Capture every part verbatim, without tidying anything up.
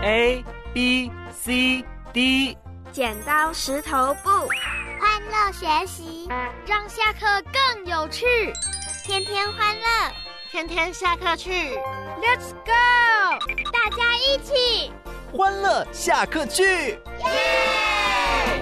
A B C D。 剪刀石头布， 欢乐学习， 让下课更有趣。 天天欢乐， 天天下课去 Let's go， 大家一起欢乐下课去， 耶！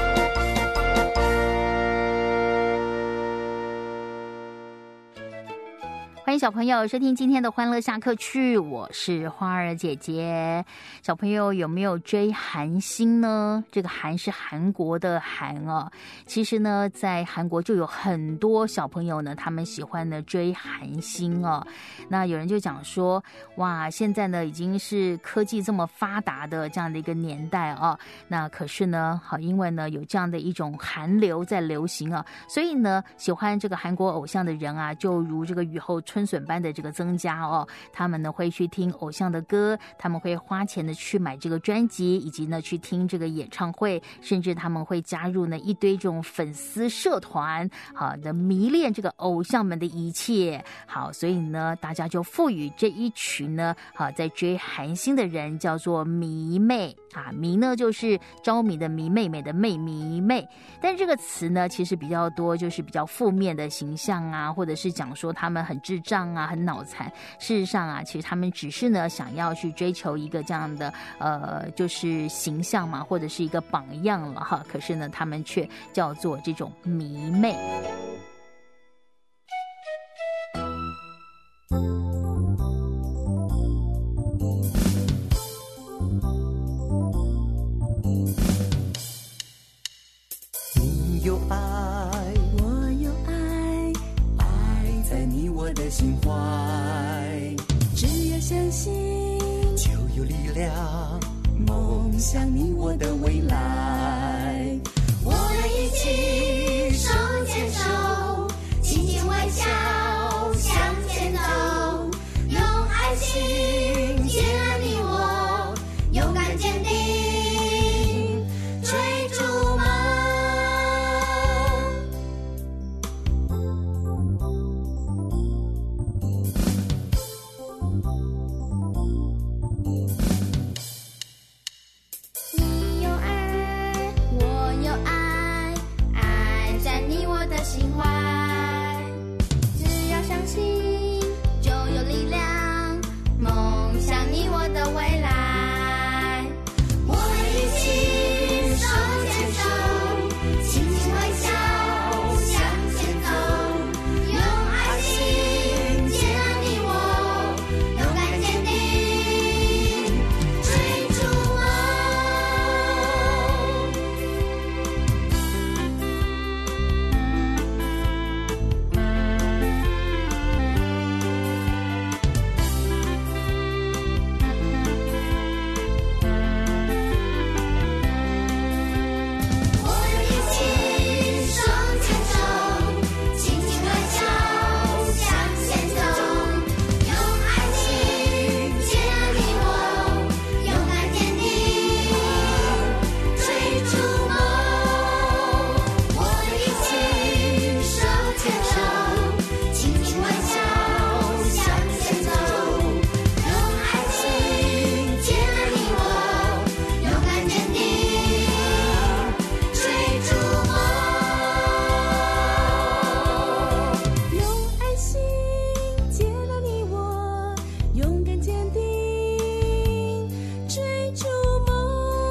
欢迎小朋友收听今天的欢乐下课去，我是花儿姐姐。小朋友有没有追韩星呢？这个韩是韩国的韩哦。其实呢，在韩国就有很多小朋友呢，他们喜欢呢追韩星哦。那有人就讲说，哇，现在呢已经是科技这么发达的这样的一个年代哦。那可是呢，好，因为呢有这样的一种韩流在流行啊，所以呢，喜欢这个韩国偶像的人啊，就如这个雨后春笋般的这个增加哦，他们呢会去听偶像的歌，他们会花钱的去买这个专辑，以及呢去听这个演唱会，甚至他们会加入呢一堆这种粉丝社团，好的迷恋这个偶像们的一切。好，所以呢大家就赋予这一群呢好在追韩星的人叫做迷妹啊，迷呢就是着迷的迷，妹妹的妹，迷妹。但这个词呢其实比较多就是比较负面的形象啊，或者是讲说他们很智障啊，很脑残。事实上啊，其实他们只是呢想要去追求一个这样的呃就是形象嘛，或者是一个榜样了哈。可是呢他们却叫做这种迷妹。 你有爱，我有爱，爱在你我的心怀，只要相信就有力量，梦想你我的未来，我们一起手牵手，紧紧微笑向前走，用爱心接纳你我，勇敢坚定追逐梦。你有爱，我有爱，爱在你我的心怀，只要相信就有力量，梦想你我的未来，我们一起手牵手，轻轻微笑向前走，用爱心接纳你我，勇敢坚定追逐梦。我们一起手牵手，轻轻微笑向前走，用爱心接纳你我，勇敢坚定追逐梦。我们一起手牵手，轻轻微笑向前走，用爱心接纳你我，勇敢坚定追逐梦。用爱心接纳你我，勇敢坚定追逐梦。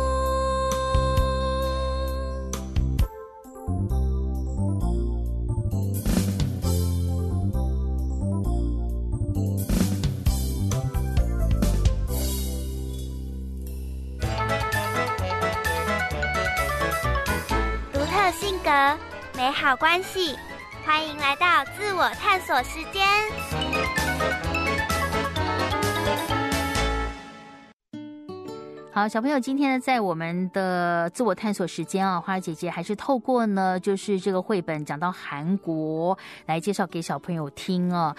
独特性格，美好关系，欢迎来到自我探索时间。 好，小朋友，今天呢，在我们的自我探索时间啊，花儿姐姐还是透过呢，就是这个绘本讲到韩国来介绍给小朋友听哦。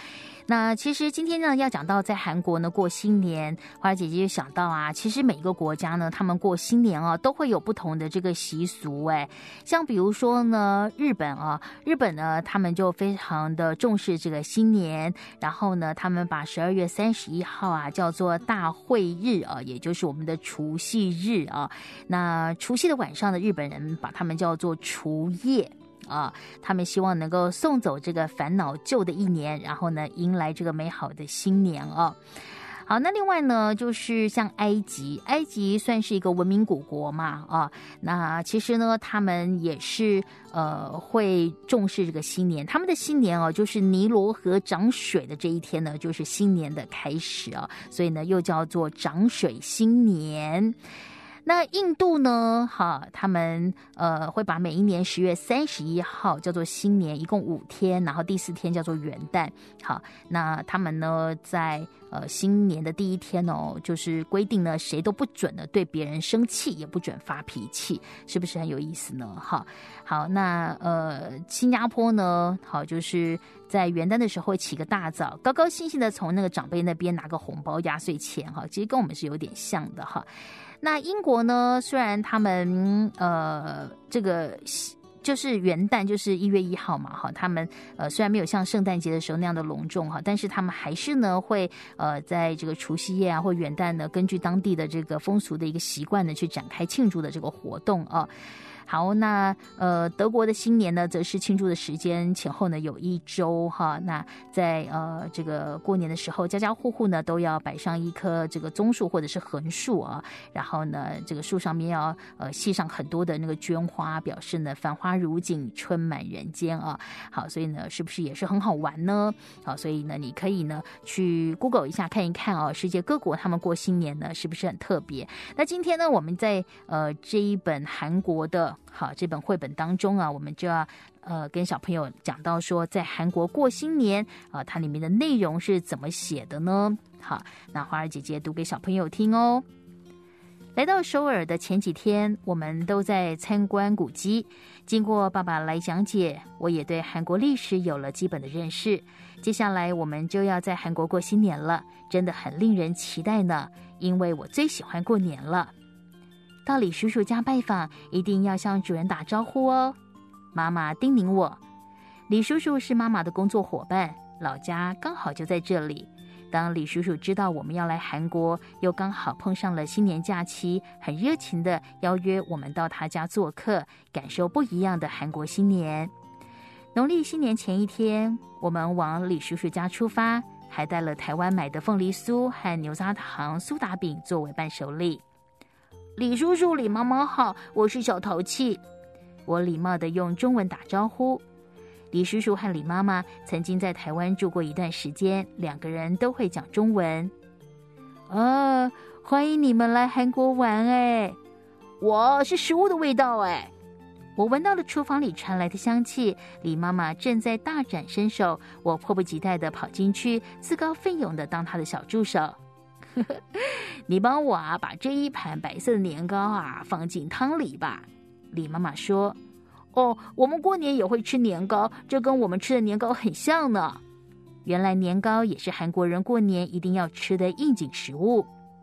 那其实今天呢要讲到在韩国呢过新年，花儿姐姐就想到啊，其实每一个国家呢他们过新年啊都会有不同的这个习俗哎，像比如说呢日本啊，日本呢他们就非常的重视这个新年，然后呢他们把十二月三十一号啊叫做大会日啊，也就是我们的除夕日啊。那除夕的晚上的日本人把他们叫做除夜啊，他们希望能够送走这个烦恼旧的一年，然后呢迎来这个美好的新年啊。好，那另外呢就是像埃及，埃及算是一个文明古国嘛啊，那其实呢他们也是呃会重视这个新年，他们的新年哦就是尼罗河涨水的这一天呢就是新年的开始啊，所以呢又叫做涨水新年。那印度呢？哈，他们呃会把每一年十月三十一号叫做新年，一共五天，然后第四天叫做元旦。好，那他们呢在呃新年的第一天哦，就是规定呢谁都不准呢对别人生气，也不准发脾气，是不是很有意思呢？哈，好，那呃新加坡呢，好就是在元旦的时候会起个大早，高高兴兴的从那个长辈那边拿个红包压岁钱哈，其实跟我们是有点像的哈。那英国呢？虽然他们呃这个就是元旦就是一月一号嘛哈，他们呃虽然没有像圣诞节的时候那样的隆重哈，但是他们还是呢会呃在这个除夕夜啊或元旦呢，根据当地的这个风俗的一个习惯呢，去展开庆祝的这个活动啊。好，那呃，德国的新年呢，则是庆祝的时间前后呢有一周哈。那在呃这个过年的时候，家家户户呢都要摆上一棵这个棕树或者是横树啊，然后呢，这个树上面要呃系上很多的那个绢花，表示呢繁花如锦，春满人间啊。好，所以呢，是不是也是很好玩呢？好，所以呢，你可以呢去 Google 一下看一看哦，世界各国他们过新年呢是不是很特别？那今天呢，我们在呃这一本韩国的。好，这本绘本当中啊，我们就要呃跟小朋友讲到说，在韩国过新年啊、呃，它里面的内容是怎么写的呢？好，那花儿姐姐读给小朋友听哦。来到首尔的前几天，我们都在参观古迹。经过爸爸来讲解，我也对韩国历史有了基本的认识。接下来我们就要在韩国过新年了，真的很令人期待呢，因为我最喜欢过年了。到李叔叔家拜访，一定要向主人打招呼哦。妈妈叮咛我，李叔叔是妈妈的工作伙伴，老家刚好就在这里。当李叔叔知道我们要来韩国，又刚好碰上了新年假期，很热情地邀约我们到他家做客，感受不一样的韩国新年。农历新年前一天，我们往李叔叔家出发，还带了台湾买的凤梨酥和牛轧糖苏打饼作为伴手礼。李叔叔、李妈妈好，我是小淘气。我礼貌地用中文打招呼。李叔叔和李妈妈曾经在台湾住过一段时间，两个人都会讲中文。啊，欢迎你们来韩国玩哎！哇，是食物的味道哎！我闻到了厨房里传来的香气，李妈妈正在大展身手，我迫不及待地跑进去，自告奋勇地当她的小助手。你帮我啊，把这一盘白色的年糕啊放进汤里吧。李妈妈说：“哦，我们过年也会吃年糕，这跟我们吃的年糕很像呢。”原来年糕也是韩国人过年一定要吃的应景食物。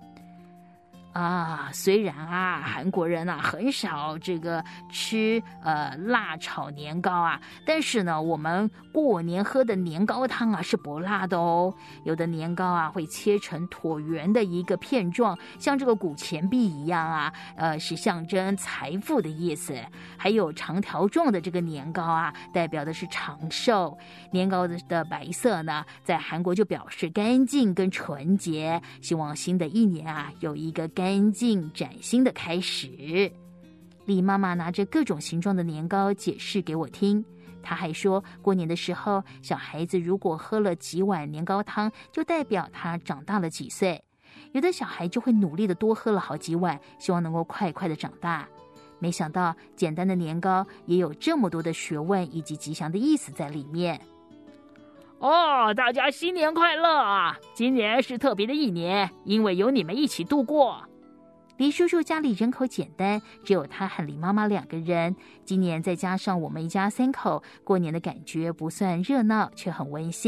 啊，虽然啊，韩国人啊很少这个吃呃辣炒年糕啊，但是呢，我们过年喝的年糕汤啊是不辣的哦。有的年糕啊会切成椭圆的一个片状，像这个古钱币一样啊，呃是象征财富的意思。还有长条状的这个年糕啊，代表的是长寿。年糕的的白色呢，在韩国就表示干净跟纯洁，希望新的一年啊有一个干。干净崭新的开始。李妈妈拿着各种形状的年糕解释给我听，她还说过年的时候，小孩子如果喝了几碗年糕汤，就代表他长大了几岁。有的小孩就会努力的多喝了好几碗，希望能够快快的长大。没想到简单的年糕也有这么多的学问以及吉祥的意思在里面。哦，大家新年快乐啊！今年是特别的一年，因为有你们一起度过。李叔叔家里人口简单，只有他和李妈妈两个人。今年再加上我们一家三口，过年的感觉不算热闹，却很温馨。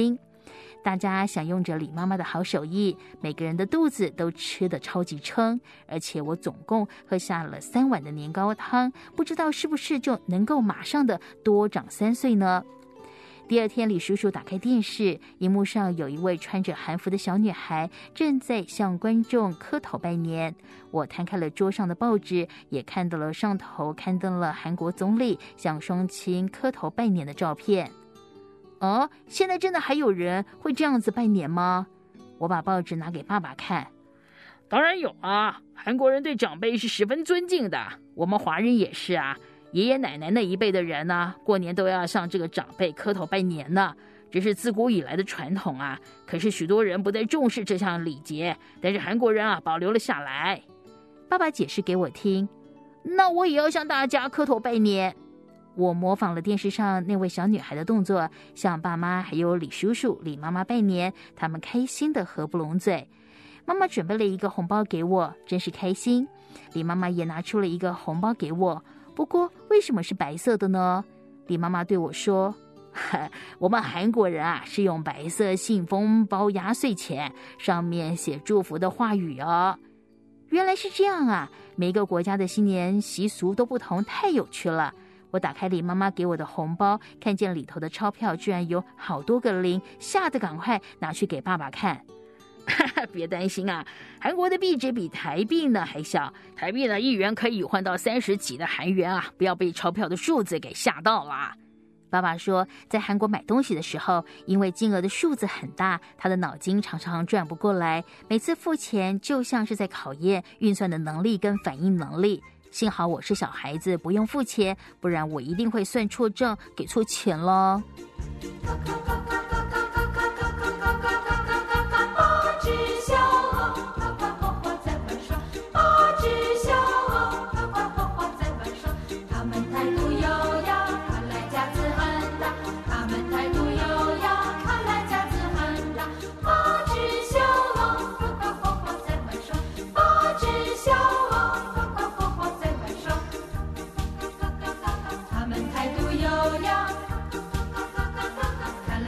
大家享用着李妈妈的好手艺，每个人的肚子都吃得超级撑，而且我总共喝下了三碗的年糕汤，不知道是不是就能够马上的多长三岁呢？第二天，李叔叔打开电视，荧幕上有一位穿着韩服的小女孩正在向观众磕头拜年。我摊开了桌上的报纸，也看到了上头刊登了韩国总理向双亲磕头拜年的照片。哦，现在真的还有人会这样子拜年吗？我把报纸拿给爸爸看。 当然有啊，韩国人对长辈是十分尊敬的，我们华人也是啊。爷爷奶奶那一辈的人呢、啊，过年都要向这个长辈磕头拜年呢，这是自古以来的传统啊。可是许多人不再重视这项礼节，但是韩国人啊保留了下来。 爸爸解释给我听，那我也要向大家磕头拜年。我模仿了电视上那位小女孩的动作，向爸妈还有李叔叔、李妈妈拜年，他们开心的合不拢嘴。妈妈准备了一个红包给我，真是开心。李妈妈也拿出了一个红包给我，不过为什么是白色的呢？李妈妈对我说，我们韩国人啊是用白色信封包压岁钱，上面写祝福的话语哦。原来是这样啊，每个国家的新年习俗都不同，太有趣了。我打开李妈妈给我的红包，看见里头的钞票居然有好多个零，吓得赶快拿去给爸爸看。 别担心啊，韩国的币值比台币呢还小，台币呢一元可以换到三十几的韩元啊，不要被钞票的数字给吓到啦。 爸爸说，在韩国买东西的时候，因为金额的数字很大，他的脑筋常常转不过来，每次付钱就像是在考验运算的能力跟反应能力。幸好我是小孩子，不用付钱，不然我一定会算错账，给错钱了。 看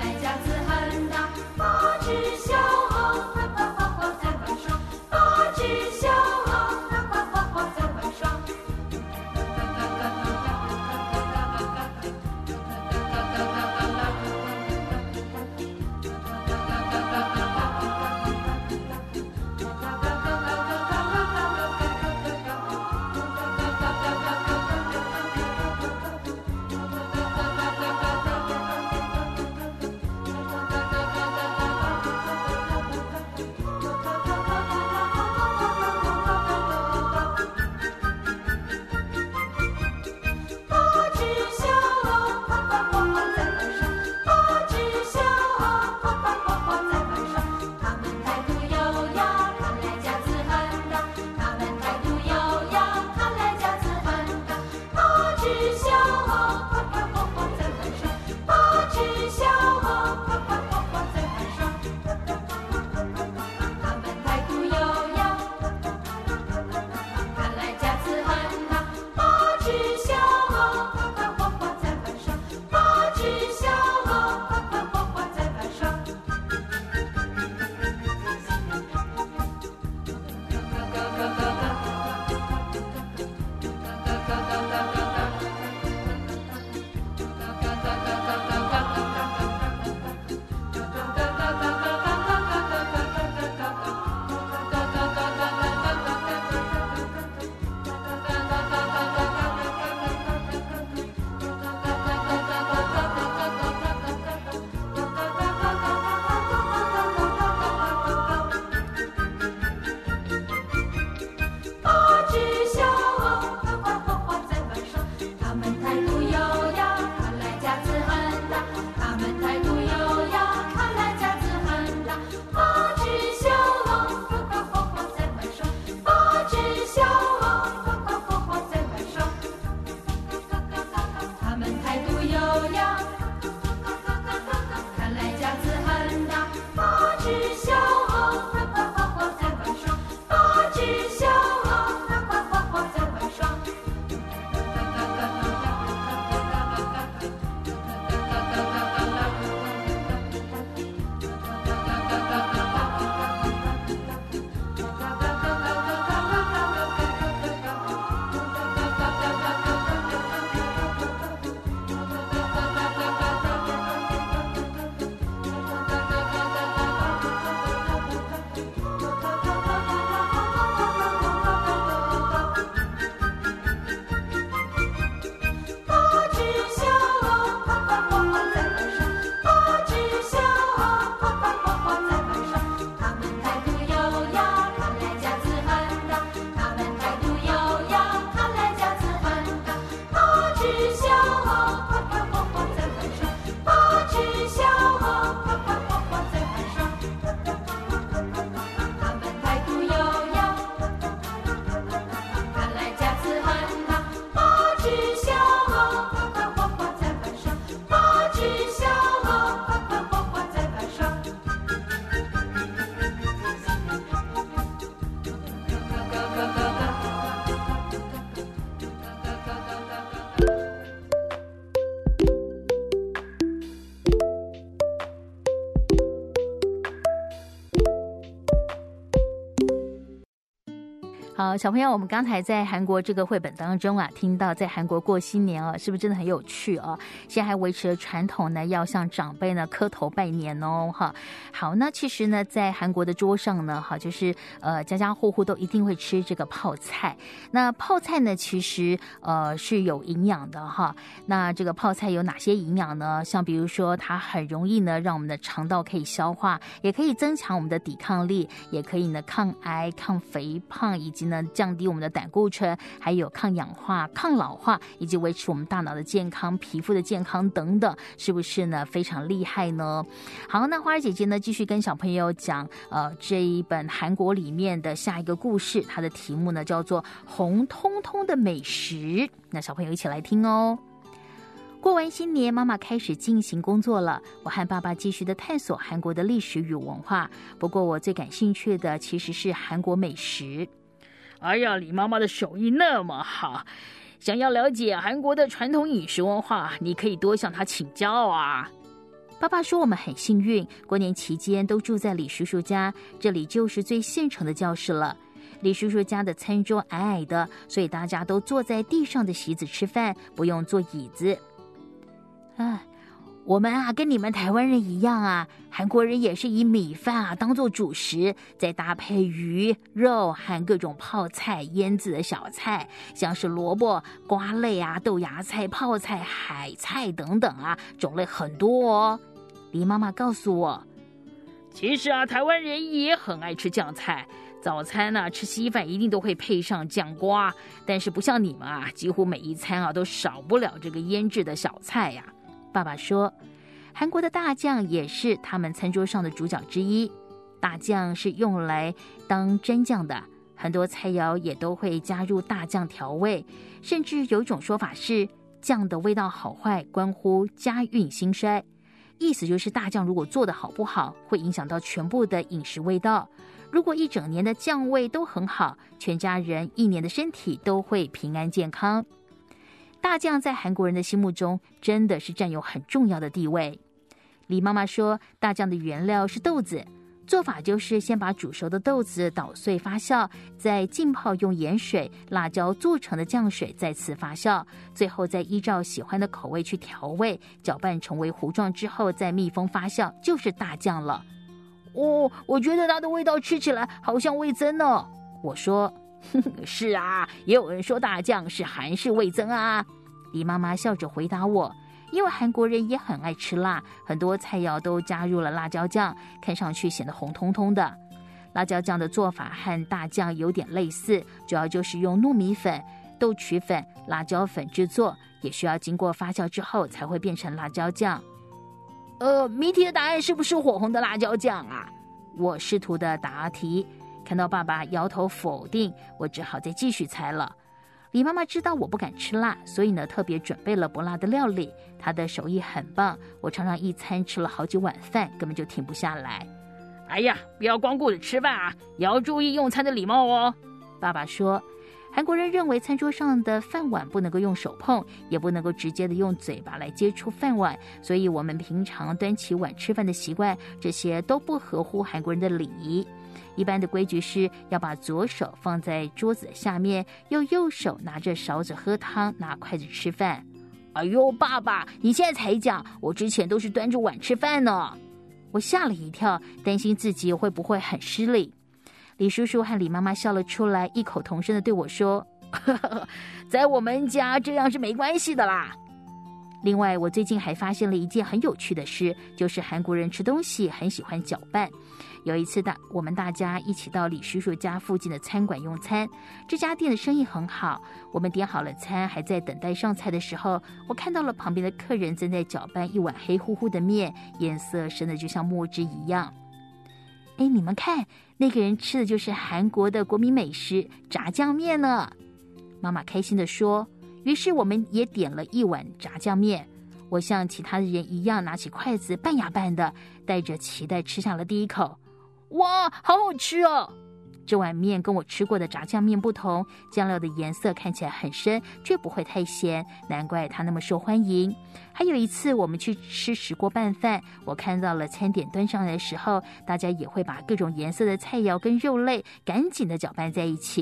好，小朋友，我们刚才在韩国这个绘本当中啊，听到在韩国过新年哦，是不是真的很有趣哦？现在还维持了传统呢，要向长辈呢磕头拜年哦，哈。好，那其实呢，在韩国的桌上呢，哈，就是呃家家户户都一定会吃这个泡菜。那泡菜呢，其实呃是有营养的哈。那这个泡菜有哪些营养呢？像比如说，它很容易呢让我们的肠道可以消化，也可以增强我们的抵抗力，也可以呢抗癌、抗肥胖，以及呢降低我们的胆固醇，还有抗氧化、抗老化，以及维持我们大脑的健康、皮肤的健康等等，是不是呢非常厉害呢？好，那花儿姐姐呢继续跟小朋友讲呃这一本韩国里面的下一个故事，它的题目呢叫做红彤彤的美食。那小朋友一起来听哦。过完新年，妈妈开始进行工作了。我和爸爸继续的探索韩国的历史与文化。不过我最感兴趣的其实是韩国美食。 哎呀，李妈妈的手艺那么好，想要了解韩国的传统饮食文化，你可以多向她请教啊。 爸爸说我们很幸运，过年期间都住在李叔叔家，这里就是最现成的教室了。李叔叔家的餐桌矮矮的，所以大家都坐在地上的席子吃饭，不用坐椅子。啊，我们啊跟你们台湾人一样啊，韩国人也是以米饭啊当做主食，再搭配鱼肉和各种泡菜、腌制的小菜，像是萝卜、瓜类啊、豆芽菜、泡菜、海菜等等啊，种类很多哦。李妈妈告诉我， 其实啊，台湾人也很爱吃酱菜。早餐呢、啊，吃稀饭一定都会配上酱瓜，但是不像你们啊，几乎每一餐啊都少不了这个腌制的小菜呀、啊。爸爸说，韩国的大酱也是他们餐桌上的主角之一。大酱是用来当蘸酱的，很多菜肴也都会加入大酱调味，甚至有一种说法是，酱的味道好坏关乎家运兴衰。意思就是大酱如果做得好不好，会影响到全部的饮食味道。如果一整年的酱味都很好，全家人一年的身体都会平安健康。大酱在韩国人的心目中真的是占有很重要的地位。李妈妈说，大酱的原料是豆子，做法就是先把煮熟的豆子捣碎发酵，再浸泡用盐水、辣椒做成的酱水再次发酵，最后再依照喜欢的口味去调味，搅拌成为糊状之后再密封发酵，就是大酱了。哦，我觉得它的味道吃起来好像味噌呢。我说是啊，也有人说大酱是韩式味噌啊。李妈妈笑着回答我，因为韩国人也很爱吃辣，很多菜肴都加入了辣椒酱，看上去显得红彤彤的。辣椒酱的做法和大酱有点类似，主要就是用糯米粉、豆曲粉、辣椒粉制作，也需要经过发酵之后才会变成辣椒酱。呃，谜题的答案是不是火红的辣椒酱啊？我试图的答题，看到爸爸摇头否定，我只好再继续猜了。李妈妈知道我不敢吃辣，所以呢特别准备了不辣的料理。她的手艺很棒，我常常一餐吃了好几碗饭，根本就停不下来。 哎呀，不要光顾着吃饭啊，也要注意用餐的礼貌哦。 爸爸说，韩国人认为餐桌上的饭碗不能够用手碰，也不能够直接的用嘴巴来接触饭碗，所以我们平常端起碗吃饭的习惯，这些都不合乎韩国人的礼仪。一般的规矩是要把左手放在桌子的下面，用右手拿着勺子喝汤，拿筷子吃饭。哎呦，爸爸，你现在才讲，我之前都是端着碗吃饭呢。我吓了一跳，担心自己会不会很失礼。李叔叔和李妈妈笑了出来，异口同声的对我说，呵呵，在我们家这样是没关系的啦。另外，我最近还发现了一件很有趣的事，就是韩国人吃东西很喜欢搅拌。有一次大我们大家一起到李叔叔家附近的餐馆用餐，这家店的生意很好。我们点好了餐，还在等待上菜的时候，我看到了旁边的客人正在搅拌一碗黑乎乎的面，颜色深的就像墨汁一样。哎，你们看，那个人吃的就是韩国的国民美食炸酱面呢。妈妈开心地说。于是我们也点了一碗炸酱面。我像其他的人一样，拿起筷子拌呀拌的，带着期待吃下了第一口。哇，好好吃哦！这碗面跟我吃过的炸酱面不同，酱料的颜色看起来很深，却不会太咸，难怪它那么受欢迎。还有一次我们去吃石锅拌饭，我看到了餐点端上来的时候，大家也会把各种颜色的菜肴跟肉类赶紧的搅拌在一起。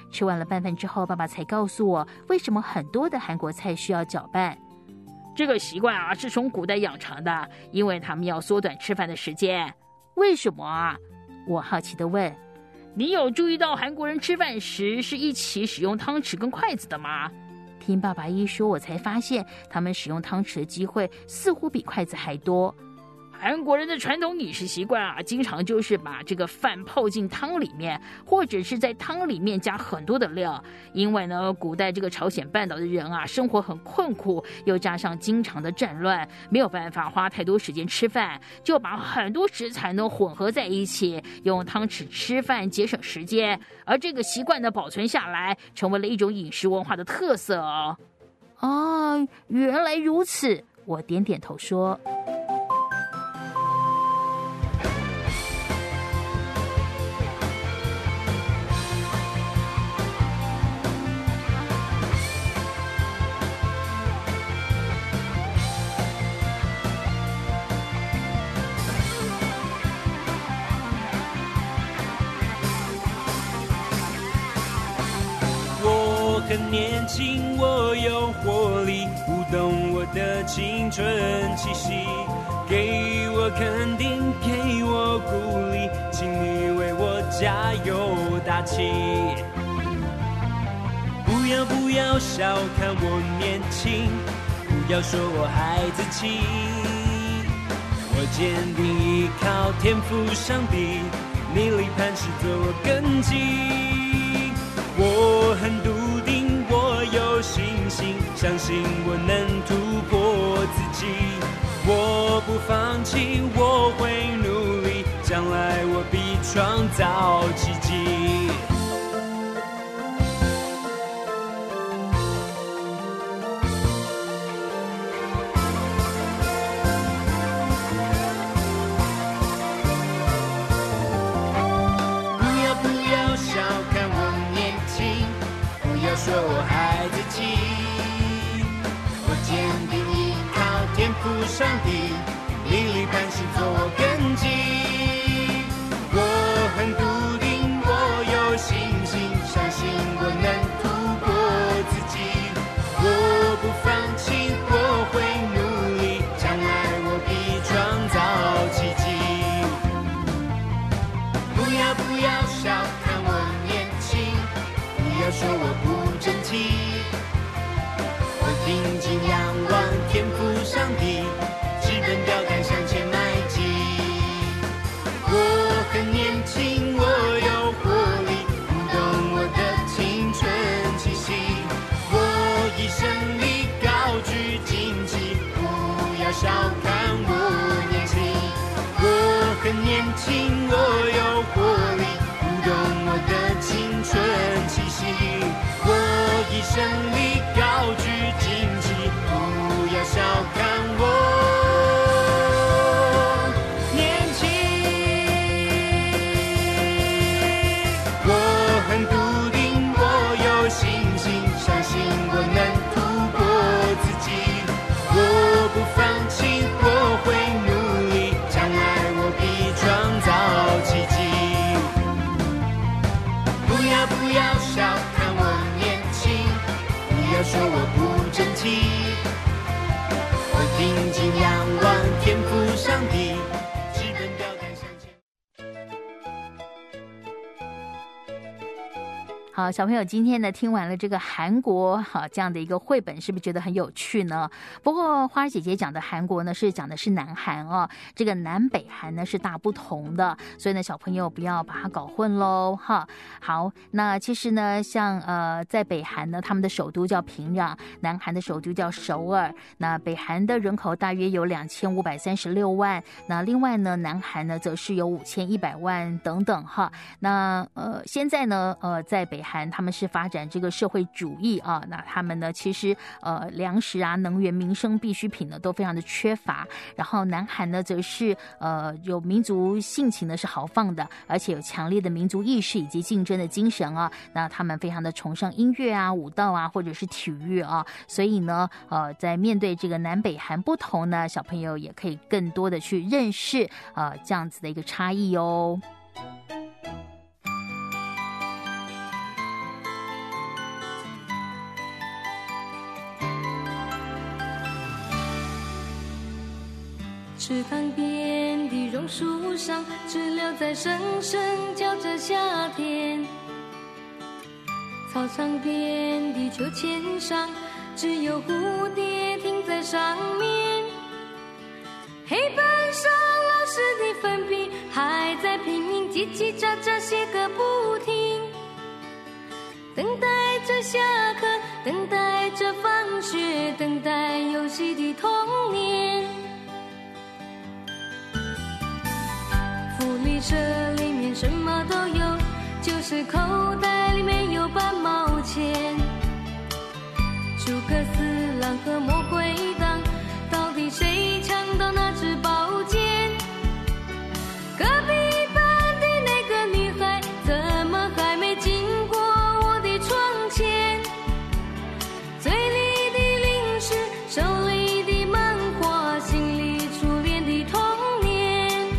吃完了拌饭之后，爸爸才告诉我为什么很多的韩国菜需要搅拌。 这个习惯啊是从古代养成的，因为他们要缩短吃饭的时间。 为什么啊？我好奇地问。 你有注意到韩国人吃饭时是一起使用汤匙跟筷子的吗？ 听爸爸一说，我才发现他们使用汤匙的机会似乎比筷子还多。 韩国人的传统饮食习惯啊，经常就是把这个饭泡进汤里面，或者是在汤里面加很多的料。因为呢，古代这个朝鲜半岛的人啊，生活很困苦，又加上经常的战乱，没有办法花太多时间吃饭，就把很多食材呢混合在一起，用汤匙吃饭，节省时间。而这个习惯呢保存下来，成为了一种饮食文化的特色哦。 哦，原来如此，我点点头说。 很年轻，我有活力，舞动我的青春气息，给我肯定，给我鼓励，请你为我加油打气。不要不要小看我年轻，不要说我孩子气，我坚定依靠天赋上帝，逆力磐石做我根基。我很笃定，我有信心，相信我能突破自己。我不放弃，我会努力，将来我必创造奇迹。说我孩子气，我坚定依靠天赋上帝，逆力磐石做我根基。我很笃定，我有信心，相信我能突破自己。我不放弃，我会努力，将来我必创造奇迹。不要不要小看我年轻，不要说我不争气，我定睛仰望天赋上帝，直奔标杆向前迈进。我很年轻，我有活力，舞动我的青春气息，我以胜利高举荆棘，不要小看我年轻。我很年轻，我有活力，舞动我的青春气息，以胜利高举荆棘，不要小看我年轻。我很笃定，我有信心，相信我能突破自己。我不放弃，我会努力，将来我必创造奇迹。不要不要小看我年轻，不要说我不争气，我定睛仰望天赋上帝，直奔标杆向前。 好，小朋友，今天呢听完了这个韩国好这样的一个绘本，是不是觉得很有趣呢？不过花儿姐姐讲的韩国呢是讲的是南韩哦，这个南北韩呢是大不同的，所以呢小朋友不要把它搞混喽哈。好，那其实呢像呃在北韩呢，他们的首都叫平壤，南韩的首都叫首尔。那北韩的人口大约有两千五百三十六万，那另外呢南韩呢则是有五千一百万等等哈。那呃现在呢呃在北韩他们是发展这个社会主义啊，那他们呢其实呃粮食啊、能源、民生必需品呢都非常的缺乏。然后南韩呢则是呃有民族性情呢是豪放的，而且有强烈的民族意识以及竞争的精神啊。那他们非常的崇尚音乐啊、舞蹈啊或者是体育啊，所以呢呃在面对这个南北韩不同呢，小朋友也可以更多的去认识呃这样子的一个差异哦。 池塘边的榕树上，知了在声声叫着夏天。操场边的秋千上，只有蝴蝶停在上面。黑板上老师的粉笔还在拼命叽叽喳喳写个不停，等待着下课，等待着放学，等待游戏的童年。福利社里面什么都有，就是口袋里面有半毛钱。诸葛四郎和魔鬼党，到底谁抢到那支宝剑？隔壁班的那个女孩，怎么还没经过我的窗前？嘴里的零食，手里的漫画，心里初恋的童年。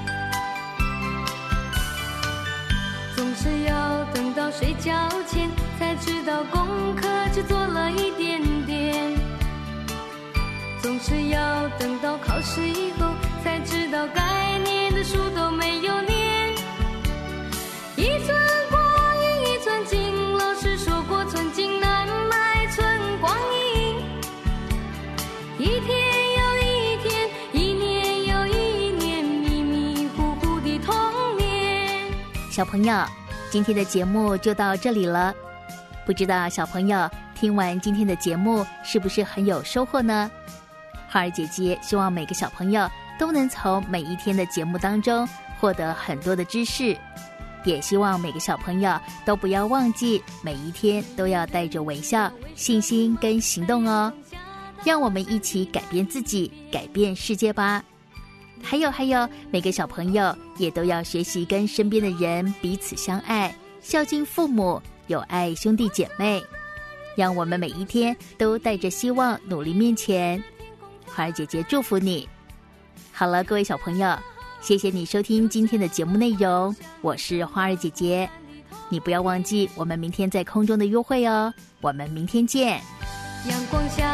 总是要等到睡觉前，才知道功课只做了一点点。总是要等到考试以后，才知道该念的书都没有念。一寸光阴一寸金，老师说过寸金难买寸光阴。一天又一天，一年又一年，迷迷糊糊的童年。 小朋友，今天的节目就到这里了。不知道小朋友听完今天的节目是不是很有收获呢？花儿姐姐希望每个小朋友都能从每一天的节目当中获得很多的知识，也希望每个小朋友都不要忘记每一天都要带着微笑、信心跟行动哦。让我们一起改变自己，改变世界吧。还有还有，每个小朋友也都要学习跟身边的人彼此相爱，孝敬父母，有爱兄弟姐妹。让我们每一天都带着希望努力面前。花儿姐姐祝福你。好了，各位小朋友，谢谢你收听今天的节目内容，我是花儿姐姐。你不要忘记我们明天在空中的约会哦，我们明天见。 阳光下